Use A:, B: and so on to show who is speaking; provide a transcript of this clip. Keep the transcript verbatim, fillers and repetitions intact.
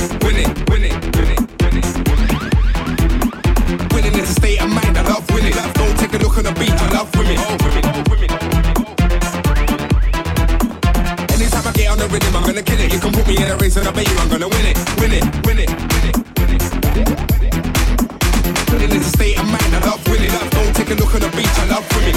A: it, win it, win it, win it, win it. Winning is a state of mind, I love winning. Don't take a look on the beach, I love women. Oh, women, oh, women. Anytime I get on the rhythm, I'm gonna kill it. You can put me in a race and I bet you I'm gonna win it, win it, win it, win it, win it. Winning is a state of mind, I love winning. Don't take a look on the beach, I love women.